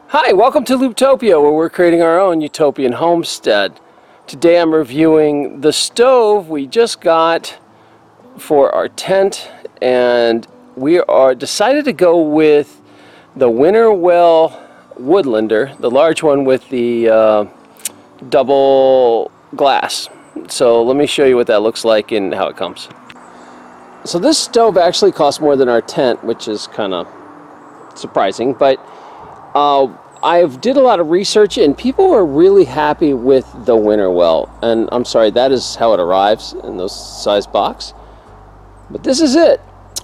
Hi, welcome to Looptopia, where we're creating our own utopian homestead. Today I'm reviewing the stove we just got for our tent, and we are decided to go with the Winterwell Woodlander, the large one with the double glass. So let me show you what that looks like and how it comes. So this stove actually costs more than our tent, which is kind of surprising, but I did a lot of research and people are really happy with the Winterwell, and I'm sorry, that is how it arrives in those size box, but this is it.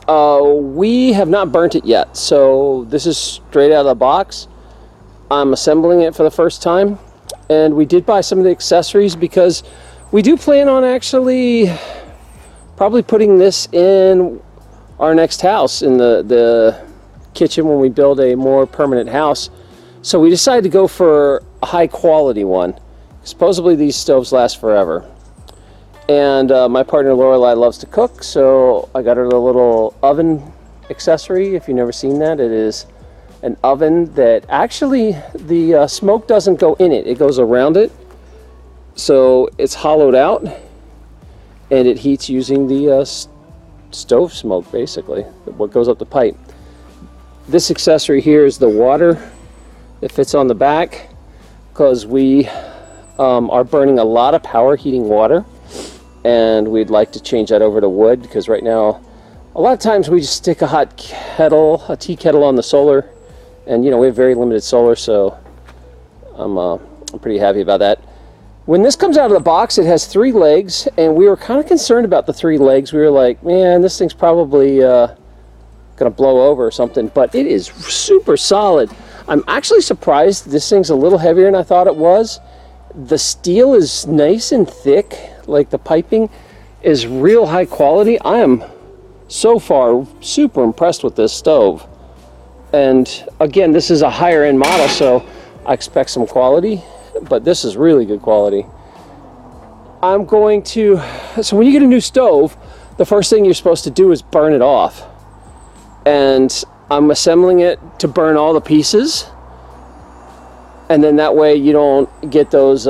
We have not burnt it yet, so this is straight out of the box. I'm assembling it for the first time, and we did buy some of the accessories because we do plan on actually probably putting this in our next house, in the kitchen, when we build a more permanent house. So we decided to go for a high quality one. Supposedly these stoves last forever. And my partner Lorelei loves to cook, so I got her the little oven accessory. If you've never seen that, it is an oven that actually the smoke doesn't go in it, it goes around it. So it's hollowed out and it heats using the stove smoke, basically, what goes up the pipe. This accessory here is the water that fits on the back, because we are burning a lot of power heating water, and we'd like to change that over to wood, because right now a lot of times we just stick a hot kettle, a tea kettle, on the solar, and you know, we have very limited solar, so I'm pretty happy about that. When this comes out of the box, it has 3 legs, and we were kind of concerned about the 3 legs. We were like, man, this thing's probably gonna blow over or something, but it is super solid. I'm actually surprised this thing's a little heavier than I thought it was. The steel is nice and thick, like the piping is real high quality. I am so far super impressed with this stove. And again, this is a higher end model, so I expect some quality, but this is really good quality. I'm going to, so when you get a new stove, the first thing you're supposed to do is burn it off. And I'm assembling it to burn all the pieces, and then that way you don't get those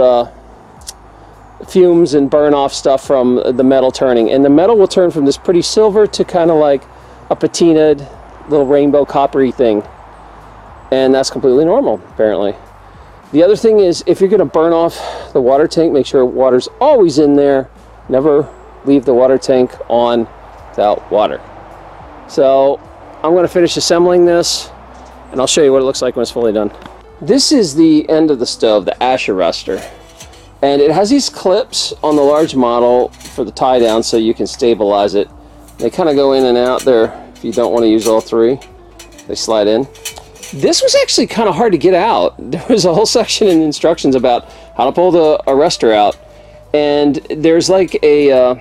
fumes and burn off stuff from the metal turning. And the metal will turn from this pretty silver to kind of like a patinaed little rainbow coppery thing, and that's completely normal apparently. The other thing is, if you're going to burn off the water tank, make sure water's always in there. Never leave the water tank on without water. So I'm going to finish assembling this, and I'll show you what it looks like when it's fully done. This is the end of the stove, the Asher Ruster, and it has these clips on the large model for the tie down so you can stabilize it. They kind of go in and out there if you don't want to use all 3. They slide in. This was actually kind of hard to get out. There was a whole section in instructions about how to pull the arrestor out, and there's like there's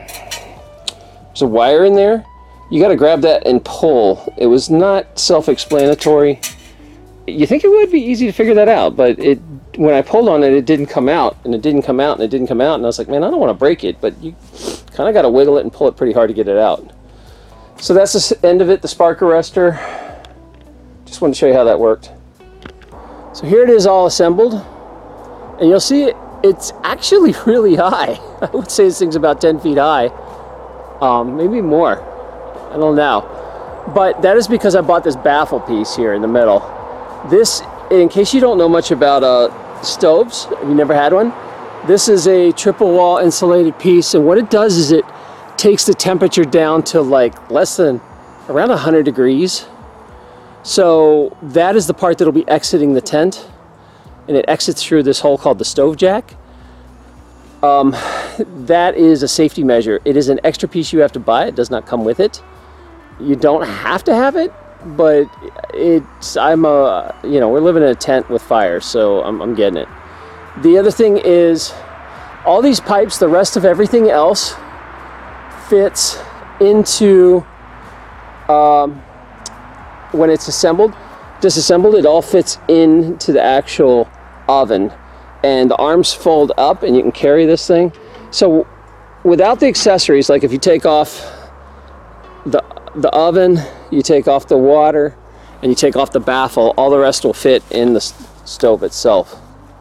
a wire in there. You got to grab that and pull. It was not self-explanatory. You think it would be easy to figure that out, but when I pulled on it, it didn't come out, and it didn't come out, and it didn't come out, and I was like, man, I don't want to break it, but you kind of got to wiggle it and pull it pretty hard to get it out. So that's the end of it, the spark arrestor. Just wanted to show you how that worked. So here it is all assembled, and you'll see it's actually really high. I would say this thing's about 10 feet high, maybe more. I don't know, but that is because I bought this baffle piece here in the middle. This, in case you don't know much about stoves, if you never had one, this is a triple wall insulated piece, and what it does is it takes the temperature down to like less than around 100 degrees. So that is the part that'll be exiting the tent, and it exits through this hole called the stove jack. That is a safety measure. It is an extra piece you have to buy. It does not come with it. You don't have to have it, but we're living in a tent with fire, so I'm getting it. The other thing is, all these pipes, the rest of everything else fits into, when it's disassembled, it all fits into the actual oven, and the arms fold up and you can carry this thing. So without the accessories, like if you take off the oven, you take off the water, and you take off the baffle, all the rest will fit in the stove itself.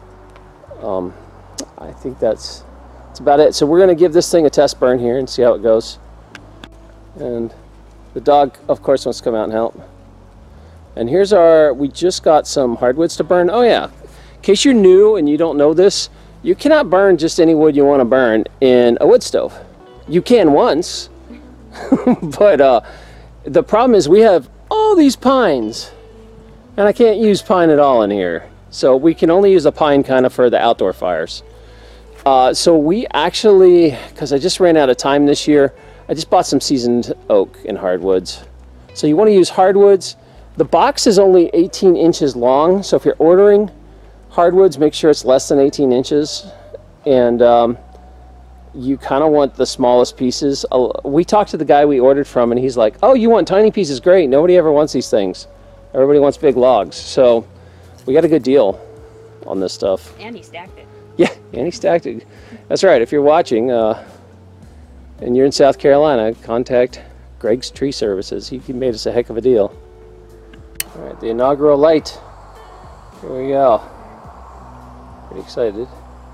I think that's about it. So we're going to give this thing a test burn here and see how it goes. And the dog, of course, wants to come out and help. And here's we just got some hardwoods to burn. Oh yeah, in case you're new and you don't know this, you cannot burn just any wood you want to burn in a wood stove. You can once, but the problem is we have all these pines, and I can't use pine at all in here. So we can only use the pine kind of for the outdoor fires. So we actually, because I just ran out of time this year, I just bought some seasoned oak and hardwoods. So you want to use hardwoods. The box is only 18 inches long, so if you're ordering hardwoods, make sure it's less than 18 inches. And you kind of want the smallest pieces. We talked to the guy we ordered from, and he's like, oh, you want tiny pieces? Great. Nobody ever wants these things. Everybody wants big logs. So we got a good deal on this stuff. And he stacked it. Yeah, and he stacked it. That's right. If you're watching and you're in South Carolina, contact Greg's Tree Services. He made us a heck of a deal. All right, the inaugural light. Here we go. Pretty excited.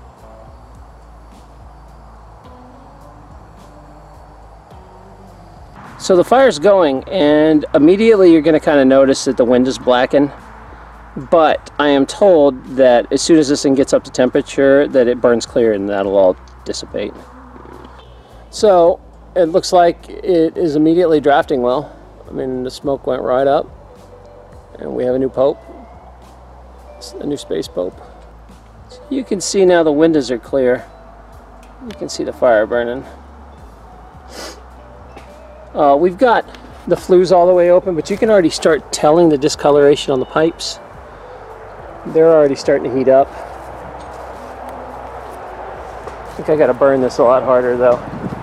So the fire's going, and immediately you're going to kind of notice that the wind is blackened. But I am told that as soon as this thing gets up to temperature, that it burns clear and that'll all dissipate. So it looks like it is immediately drafting well. I mean, the smoke went right up, and we have a new pope, a new space pope. So you can see now the windows are clear. You can see the fire burning. We've got the flues all the way open, but you can already start telling the discoloration on the pipes. They're already starting to heat up. I think I gotta burn this a lot harder though.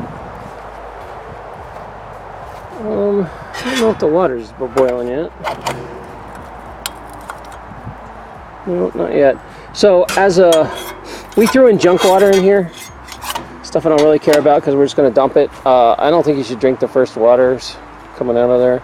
I don't know if the water's boiling yet. No, not yet. So we threw in junk water in here. Stuff I don't really care about because we're just gonna dump it. I don't think you should drink the first waters coming out of there.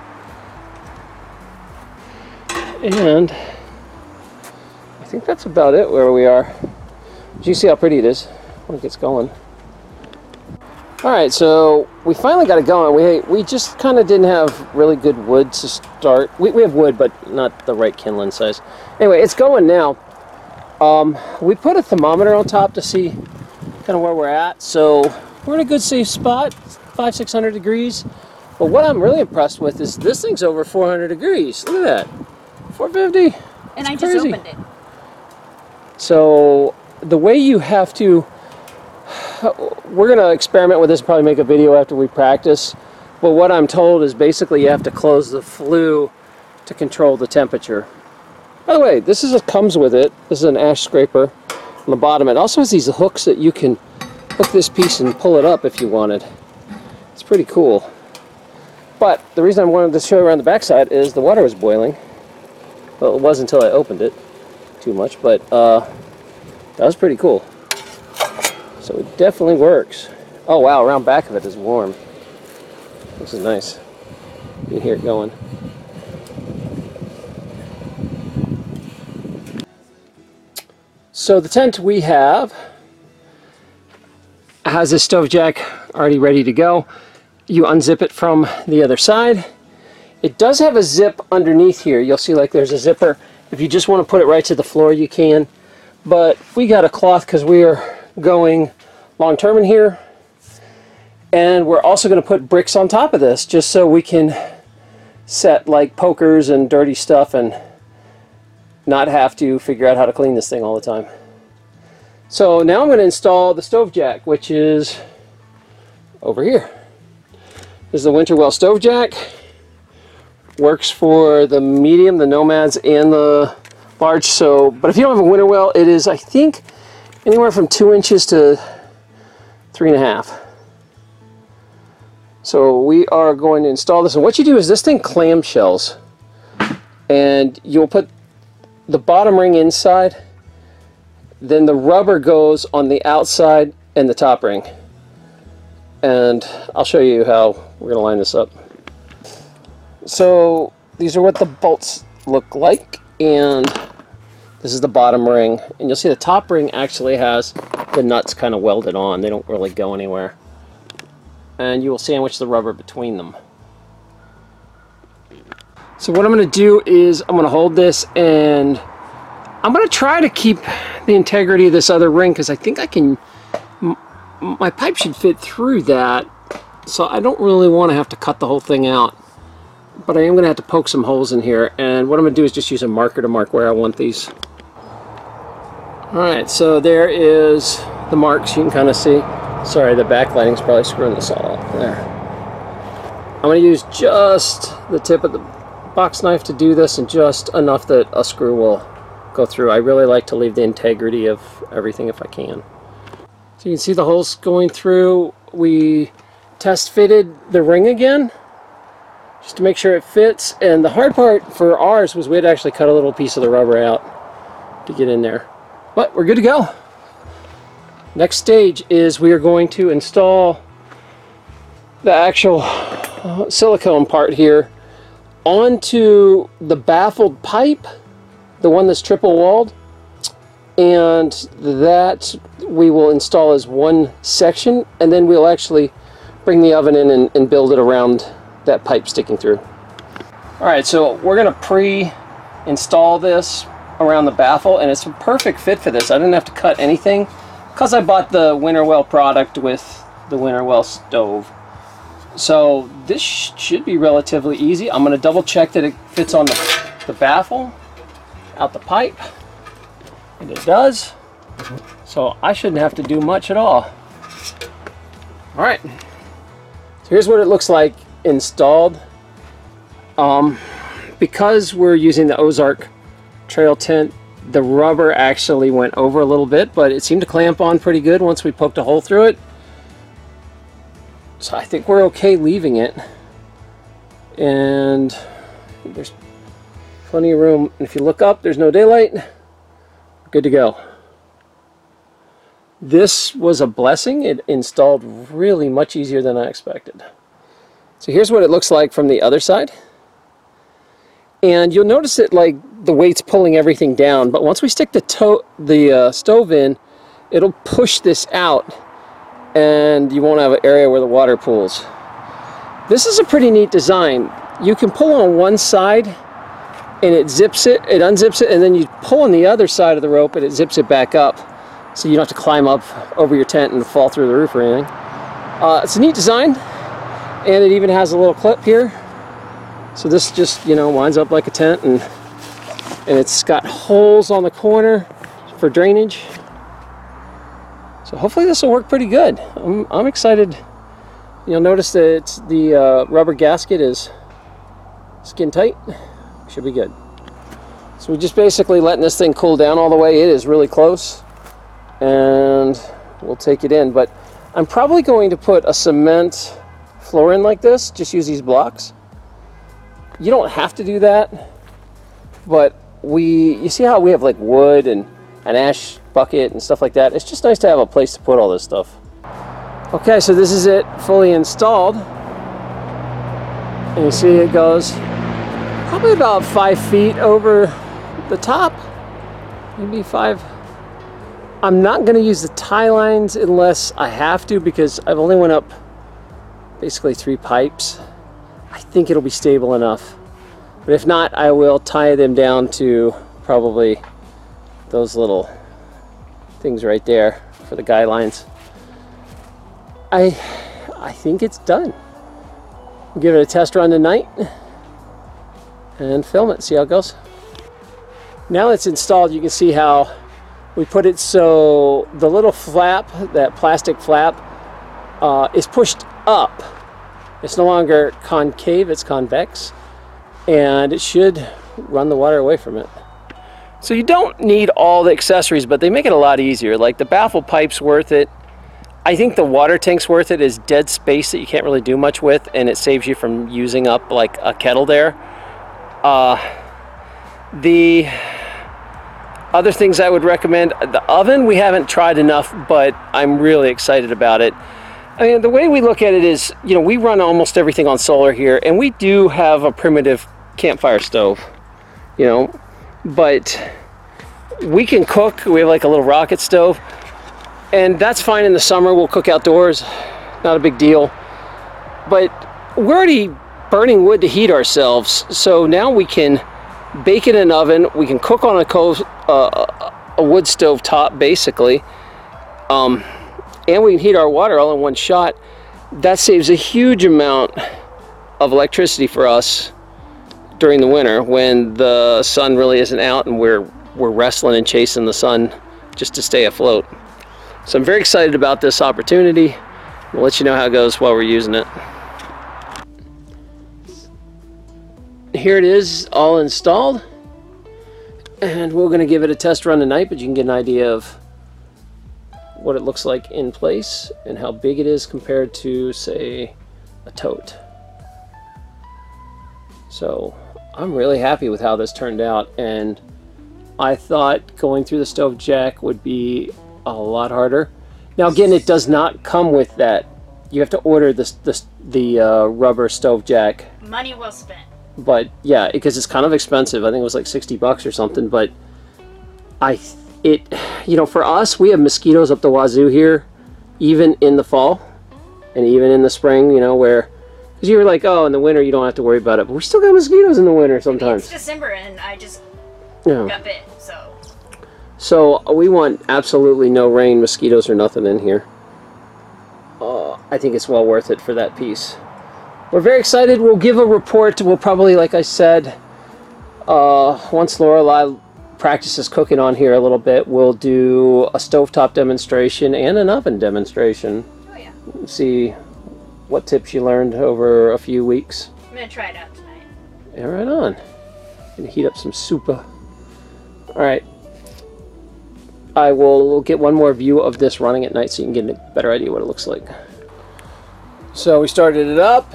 And I think that's about it where we are. You see how pretty it is when it gets going. Alright, so we finally got it going. We just kind of didn't have really good wood to start. We have wood, but not the right kindling size. Anyway, it's going now. We put a thermometer on top to see kind of where we're at. So we're in a good safe spot, 500-600 degrees. But what I'm really impressed with is this thing's over 400 degrees. Look at that, 450. And I just crazy. opened it. So the way you have to, we're going to experiment with this and probably make a video after we practice. But what I'm told is basically you have to close the flue to control the temperature. By the way, this comes with it. This is an ash scraper on the bottom. It also has these hooks that you can hook this piece and pull it up if you wanted. It's pretty cool. But the reason I wanted to show you around the backside is the water was boiling. Well, it was until I opened it too much, but that was pretty cool. So it definitely works. Oh wow, around back of it is warm. This is nice. You can hear it going. So the tent we have has a stove jack already ready to go. You unzip it from the other side. It does have a zip underneath here. You'll see like there's a zipper. If you just want to put it right to the floor, you can. But we got a cloth because we are going long term in here. And we're also going to put bricks on top of this just so we can set like pokers and dirty stuff and not have to figure out how to clean this thing all the time. So now I'm going to install the stove jack, which is over here. This is the Winterwell stove jack. Works for the medium, the Nomads, and the large. So, but if you don't have a Winterwell, it is, I think, anywhere from 2 inches to 3.5. So we are going to install this, and what you do is this thing clamshells, and you'll put the bottom ring inside, then the rubber goes on the outside and the top ring. And I'll show you how we're going to line this up. So these are what the bolts look like, and This is the bottom ring, and you'll see the top ring actually has the nuts kind of welded on. They don't really go anywhere. And you will sandwich the rubber between them. So what I'm going to do is I'm going to hold this, and I'm going to try to keep the integrity of this other ring, because I think I can, my pipe should fit through that, so I don't really want to have to cut the whole thing out. But I am going to have to poke some holes in here, and what I'm going to do is just use a marker to mark where I want these. Alright, so there is the marks you can kind of see. Sorry, the backlighting's probably screwing this all up. There. I'm going to use just the tip of the box knife to do this, and just enough that a screw will go through. I really like to leave the integrity of everything if I can. So you can see the holes going through. We test fitted the ring again, just to make sure it fits. And the hard part for ours was we had to actually cut a little piece of the rubber out to get in there. But we're good to go. Next stage is we are going to install the actual silicone part here onto the baffled pipe, the one that's triple walled, and that we will install as one section, and then we'll actually bring the oven in and build it around that pipe sticking through. Alright, so we're going to pre-install this around the baffle, and it's a perfect fit for this. I didn't have to cut anything because I bought the Winterwell product with the Winterwell stove. So this should be relatively easy. I'm going to double check that it fits on the baffle out the pipe, and it does. So I shouldn't have to do much at all. Alright, so here's what it looks like installed. Because we're using the Ozark Trail tent, the rubber actually went over a little bit, but it seemed to clamp on pretty good once we poked a hole through it. So I think we're okay leaving it, and there's plenty of room. And if you look up, there's no daylight. Good to go. This was a blessing. It installed really much easier than I expected. So here's what it looks like from the other side. And you'll notice it, like the weight's pulling everything down, but once we stick the stove in, it'll push this out, and you won't have an area where the water pools. This is a pretty neat design. You can pull on one side and it zips it, it unzips it, and then you pull on the other side of the rope and it zips it back up, so you don't have to climb up over your tent and fall through the roof or anything. It's a neat design, and it even has a little clip here. So this just, you know, winds up like a tent, and it's got holes on the corner for drainage. So hopefully this will work pretty good. I'm excited. You'll notice that the rubber gasket is skin tight. Should be good. So we're just basically letting this thing cool down all the way. It is really close, and we'll take it in. But I'm probably going to put a cement floor in like this. Just use these blocks. You don't have to do that, but you see how we have like wood and an ash bucket and stuff like that. It's just nice to have a place to put all this stuff. Okay, so this is it fully installed, and you see it goes probably about 5 feet over the top, maybe 5. I'm not going to use the tie lines unless I have to, because I've only went up basically 3 pipes. I think it'll be stable enough, but if not, I will tie them down to probably those little things right there for the guidelines. I think it's done. We'll give it a test run tonight and film it, see how it goes. Now it's installed, you can see how we put it so the little flap, that plastic flap, is pushed up. It's no longer concave, it's convex, and it should run the water away from it. So you don't need all the accessories, but they make it a lot easier. Like the baffle pipe's worth it. I think the water tank's worth it. Is dead space that you can't really do much with, and it saves you from using up like a kettle there. The other things I would recommend, the oven we haven't tried enough, but I'm really excited about it. I mean, the way we look at it is, you know, we run almost everything on solar here, and we do have a primitive campfire stove, you know, but we can cook. We have like a little rocket stove, and that's fine in the summer. We'll cook outdoors, not a big deal. But we're already burning wood to heat ourselves, so now we can bake in an oven. We can cook on a wood stove top, basically, and we can heat our water all in one shot. That saves a huge amount of electricity for us during the winter when the sun really isn't out and we're wrestling and chasing the sun just to stay afloat. So I'm very excited about this opportunity. We'll let you know how it goes while we're using it. Here it is, all installed, and we're going to give it a test run tonight, but you can get an idea of what it looks like in place and how big it is compared to, say, a tote. So I'm really happy with how this turned out, and I thought going through the stove jack would be a lot harder. Now again, it does not come with that. You have to order the rubber stove jack. Money well spent. But yeah, because it's kind of expensive. I think it was like $60 or something. But you know, for us, we have mosquitoes up the wazoo here, even in the fall and even in the spring. You know, where because you're like, oh, in the winter you don't have to worry about it, but we still got mosquitoes in the winter sometimes. It's December and I just Yeah. got bit, so. So we want absolutely no rain, mosquitoes, or nothing in here. I think it's well worth it for that piece. We're very excited. We'll give a report. We'll probably, like I said, once Lorelei practices cooking on here a little bit, we'll do a stovetop demonstration and an oven demonstration. Oh yeah. See what tips you learned over a few weeks. I'm gonna try it out tonight. Yeah, right on. Gonna heat up some soupa. Alright. I will get one more view of this running at night so you can get a better idea what it looks like. So we started it up,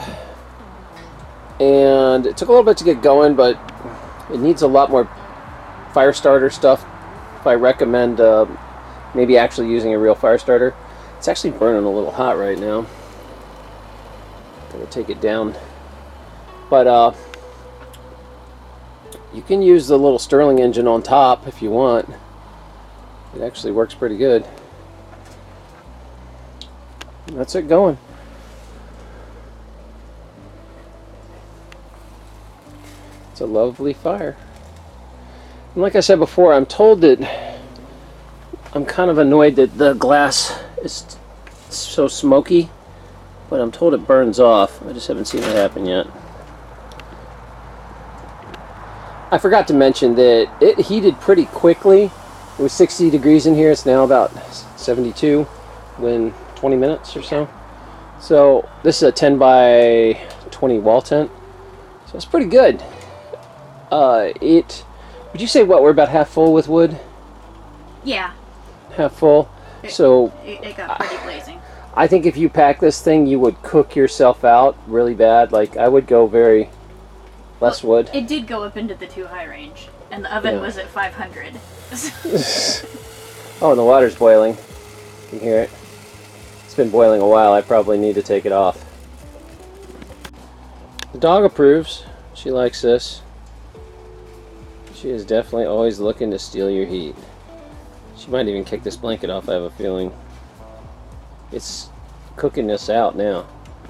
and it took a little bit to get going, but it needs a lot more fire starter stuff. I recommend maybe actually using a real fire starter. It's actually burning a little hot right now. I'm gonna take it down. But you can use the little Stirling engine on top if you want. It actually works pretty good. And that's it going. It's a lovely fire. And like I said before, I'm told that I'm kind of annoyed that the glass is so smoky, but I'm told it burns off. I just haven't seen it happen yet. I forgot to mention that it heated pretty quickly. It was 60 degrees in here. It's now about 72 within 20 minutes or so. So this is a 10 by 20 wall tent. So it's pretty good. Would you say what, we're about half full with wood? Yeah. Half full. So It got pretty blazing. I think if you pack this thing, you would cook yourself out really bad. Like I would go very less wood. It did go up into the too high range, and the oven was at 500. Oh, and the water's boiling. You can hear it. It's been boiling a while. I probably need to take it off. The dog approves. She likes this. She is definitely always looking to steal your heat. She might even kick this blanket off, I have a feeling. It's cooking this out now.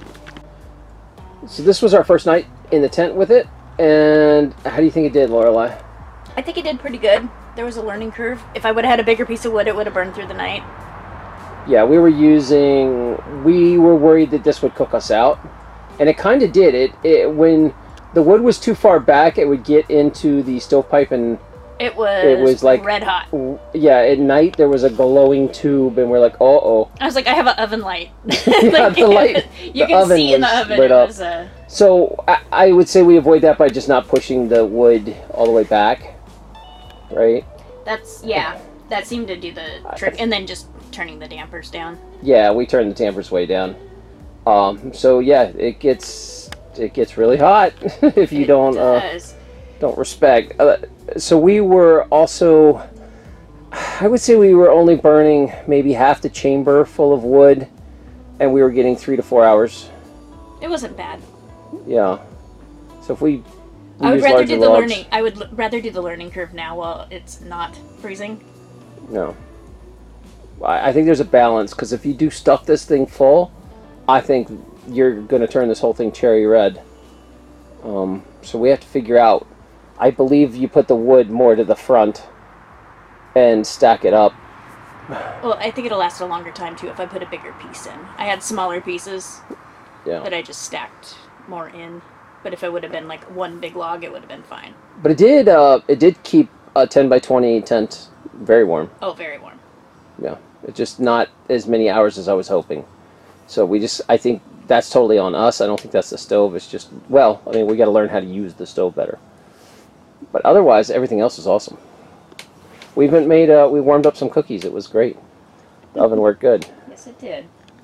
So this was our first night in the tent with it, and how do you think it did, Lorelei? I think it did pretty good. There was a learning curve. If I would have had a bigger piece of wood, it would have burned through the night. Yeah, we were worried that this would cook us out, and it kind of did. When the wood was too far back, it would get into the stovepipe, and it was like red hot. Yeah, at night there was a glowing tube, and we're like, uh-oh. I was like, I have an oven light. Yeah, the light. You can see in the oven. Lit up. So I would say we avoid that by just not pushing the wood all the way back, right? That seemed to do the trick, and then just turning the dampers down. Yeah, we turned the dampers way down. So yeah, it gets really hot if you don't respect. So we were also, I would say we were only burning maybe half the chamber full of wood, and we were getting 3 to 4 hours. It wasn't bad. Yeah. So if we I would rather do the learning. I would rather do the learning curve now while it's not freezing. No. I think there's a balance, because if you do stuff this thing full, I think you're going to turn this whole thing cherry red. So we have to figure out. I believe you put the wood more to the front and stack it up. Well, I think it'll last a longer time too if I put a bigger piece in. I had smaller pieces that I just stacked more in. But if it would have been like one big log, it would have been fine. But it did keep a 10 by 20 tent very warm. Oh, very warm. Yeah, it's just not as many hours as I was hoping. So I think that's totally on us. I don't think that's the stove. It's just, well, I mean, we got to learn how to use the stove better. But otherwise, everything else is awesome. We warmed up some cookies. It was great. The oven worked good. Yes, it did.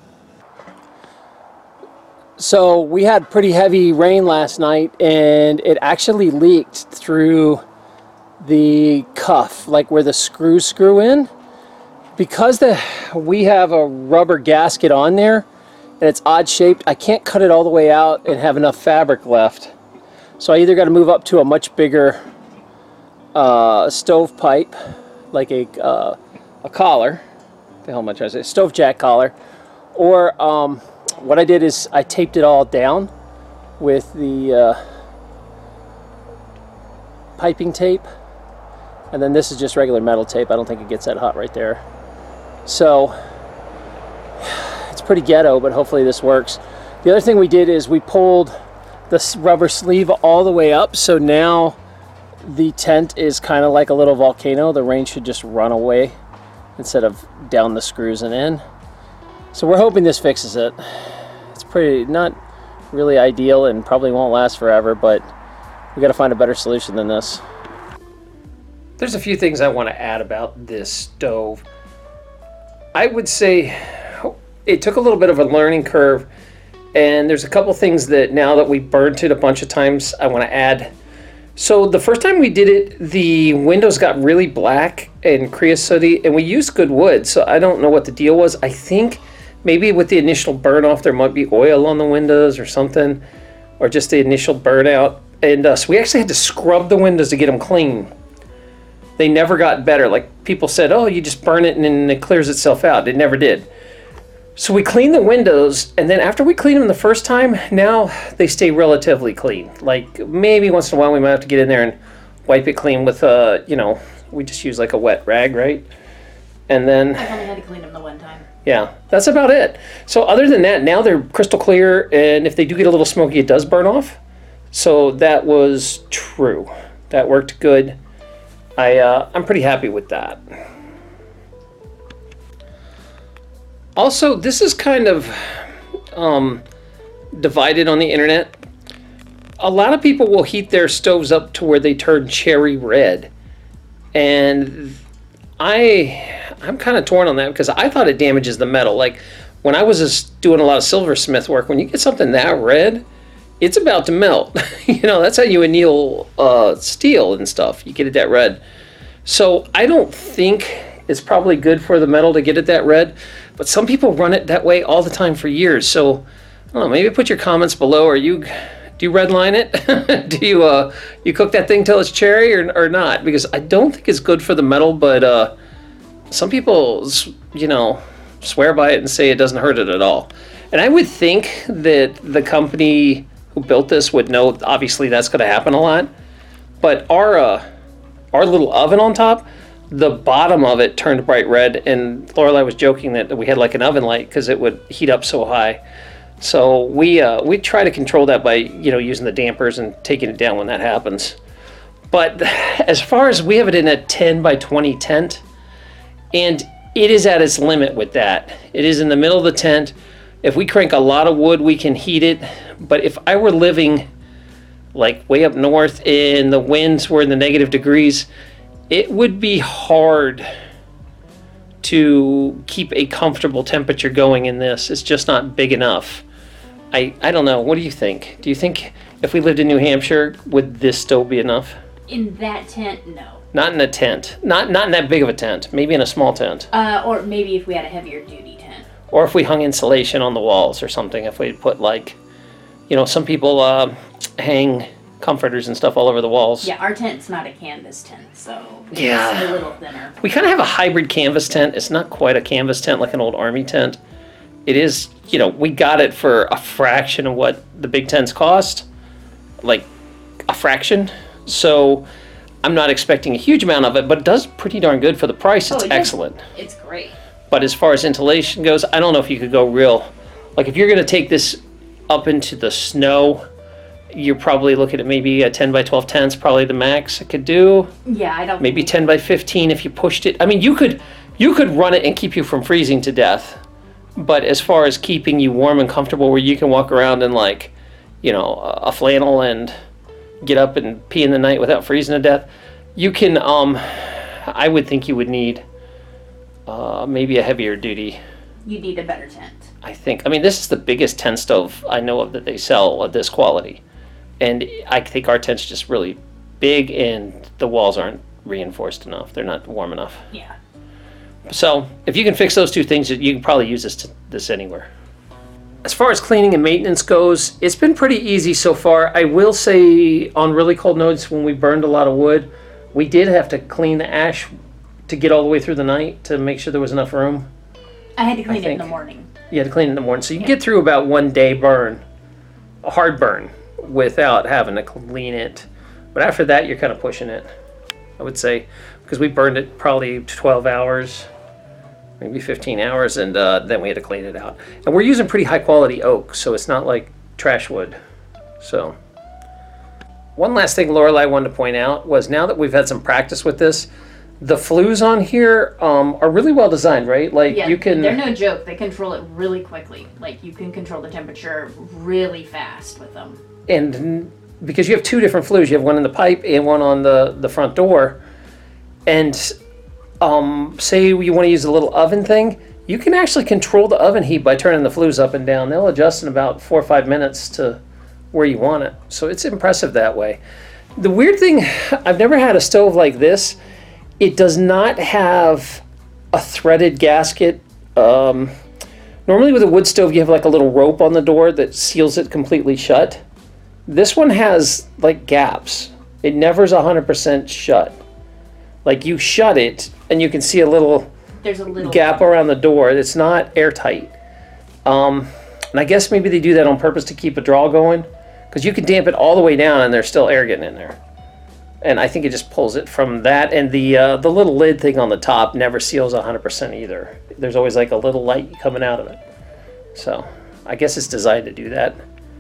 So we had pretty heavy rain last night, and it actually leaked through the cuff, like where the screws screw in. Because we have a rubber gasket on there, and it's odd shaped, I can't cut it all the way out and have enough fabric left. So I either got to move up to a much bigger stove pipe, like a collar. What the hell am I trying to say? Stove jack collar. Or what I did is I taped it all down with the piping tape. And then this is just regular metal tape. I don't think it gets that hot right there. So it's pretty ghetto, but hopefully this works. The other thing we did is we pulled the rubber sleeve all the way up, so now the tent is kind of like a little volcano. The rain should just run away instead of down the screws and in. So we're hoping this fixes it. It's pretty not really ideal and probably won't last forever, but we got to find a better solution than this. There's a few things I want to add about this stove. I would say it took a little bit of a learning curve, and there's a couple things that now that we burnt it a bunch of times, I want to add. So the first time we did it, the windows got really black and creosote, and we used good wood, so I don't know what the deal was. I think maybe with the initial burn off, there might be oil on the windows or something, or just the initial burnout. And so we actually had to scrub the windows to get them clean. They never got better. Like people said, oh, you just burn it and then it clears itself out. It never did. So we cleaned the windows, and then after we cleaned them the first time, now they stay relatively clean. Like maybe once in a while we might have to get in there and wipe it clean with, we just use like a wet rag, right? And then I've only had to clean them the one time. Yeah, that's about it. So other than that, now they're crystal clear, and if they do get a little smoky, it does burn off. So that was true. That worked good. I'm pretty happy with that. Also, this is kind of divided on the internet. A lot of people will heat their stoves up to where they turn cherry red. And I'm kind of torn on that because I thought it damages the metal. Like when I was just doing a lot of silversmith work, when you get something that red, it's about to melt. That's how you anneal steel and stuff. You get it that red. So I don't think it's probably good for the metal to get it that red, but some people run it that way all the time for years. So I don't know, maybe put your comments below. Do you redline it? Do you cook that thing till it's cherry or not? Because I don't think it's good for the metal, but some people, swear by it and say it doesn't hurt it at all. And I would think that the company who built this would know, obviously that's going to happen a lot. But our little oven on top, the bottom of it turned bright red, and Lorelai was joking that we had like an oven light because it would heat up so high. So we try to control that by using the dampers and taking it down when that happens. But as far as we have it in a 10 by 20 tent, and it is at its limit with that. It is in the middle of the tent. If we crank a lot of wood, we can heat it. But if I were living like way up north and the winds were in the negative degrees, it would be hard to keep a comfortable temperature going in this. It's just not big enough. I don't know. What do you think? Do you think if we lived in New Hampshire, would this still be enough? In that tent, no. Not in a tent. Not in that big of a tent. Maybe in a small tent. Or maybe if we had a heavier duty tent. Or if we hung insulation on the walls or something. If we put some people hang comforters and stuff all over the walls. Yeah, our tent's not a canvas tent, so it's Yeah. a little thinner. We kind of have a hybrid canvas tent. It's not quite a canvas tent like an old army tent. It is, you know, we got it for a fraction of what the big tents cost. Like, a fraction. So, I'm not expecting a huge amount of it, but it does pretty darn good for the price. It's excellent. It's great. But as far as insulation goes, I don't know if you could go real. Like, if you're going to take this up into the snow, you're probably looking at maybe a 10 by 12 tent's probably the max it could do. Yeah, I don't. Maybe 10 by 15 if you pushed it. I mean, you could run it and keep you from freezing to death. But as far as keeping you warm and comfortable where you can walk around in, like, you know, a flannel and get up and pee in the night without freezing to death, you can, I would think you would need maybe a heavier duty. You need a better tent. I think. I mean, this is the biggest tent stove I know of that they sell of this quality. And I think our tent's just really big and the walls aren't reinforced enough. They're not warm enough. Yeah. So if you can fix those two things, you can probably use this anywhere. As far as cleaning and maintenance goes, it's been pretty easy so far. I will say on really cold nights when we burned a lot of wood, we did have to clean the ash to get all the way through the night to make sure there was enough room. I had to clean it in the morning. You had to clean it in the morning. So you can get through about 1 day burn, a hard burn, without having to clean it. But after that, you're kind of pushing it, I would say, because we burned it probably 12 hours. Maybe 15 hours, and then we had to clean it out. And we're using pretty high quality oak, so it's not like trash wood. So, one last thing Lorelei wanted to point out was now that we've had some practice with this, the flues on here are really well designed, right? Like Yeah, you can. they're no joke. They control it really quickly. Like you can control the temperature really fast with them. And because you have two different flues, you have one in the pipe and one on the front door, and say you want to use a little oven thing, you can actually control the oven heat by turning the flues up and down. They'll adjust in about 4 or 5 minutes to where you want it. So it's impressive that way. The weird thing, I've never had a stove like this. It does not have a threaded gasket. Normally with a wood stove, you have like a little rope on the door that seals it completely shut. This one has like gaps. It never's 100% shut. Like you shut it and you can see there's a little gap around the door. It's not airtight. And I guess maybe they do that on purpose to keep a draw going, because you can damp it all the way down and there's still air getting in there. And I think it just pulls it from that. And the little lid thing on the top never seals 100% either. There's always like a little light coming out of it. So I guess it's designed to do that.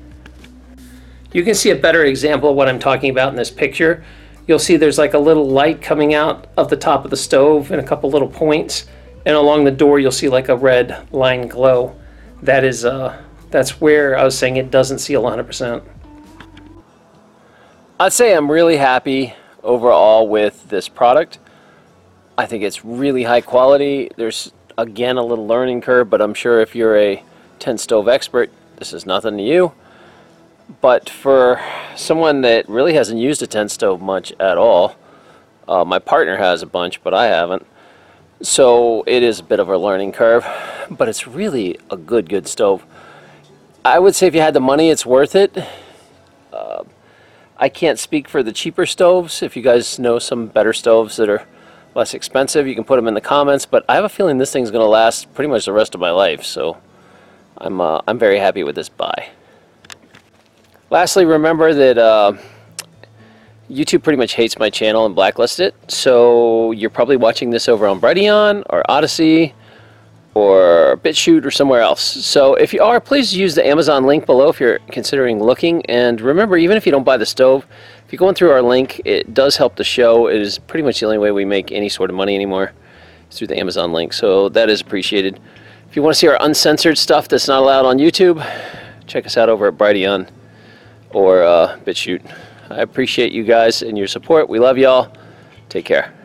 You can see a better example of what I'm talking about in this picture. You'll see there's like a little light coming out of the top of the stove and a couple little points. And along the door, you'll see like a red line glow. That is, that's where I was saying it doesn't seal 100%. I'd say I'm really happy overall with this product. I think it's really high quality. There's, again, a little learning curve, but I'm sure if you're a tent stove expert, this is nothing to you. But for someone that really hasn't used a tent stove much at all, my partner has a bunch, but I haven't. So it is a bit of a learning curve, but it's really a good stove. I would say if you had the money, it's worth it. I can't speak for the cheaper stoves. If you guys know some better stoves that are less expensive, you can put them in the comments. But I have a feeling this thing's going to last pretty much the rest of my life. So I'm very happy with this buy. Lastly, remember that YouTube pretty much hates my channel and blacklisted it. So you're probably watching this over on Brighteon or Odyssey or BitChute or somewhere else. So if you are, please use the Amazon link below if you're considering looking. And remember, even if you don't buy the stove, if you're going through our link, it does help the show. It is pretty much the only way we make any sort of money anymore, is through the Amazon link. So that is appreciated. If you want to see our uncensored stuff that's not allowed on YouTube, check us out over at Brighteon or BitChute. I appreciate you guys and your support. We love y'all. Take care.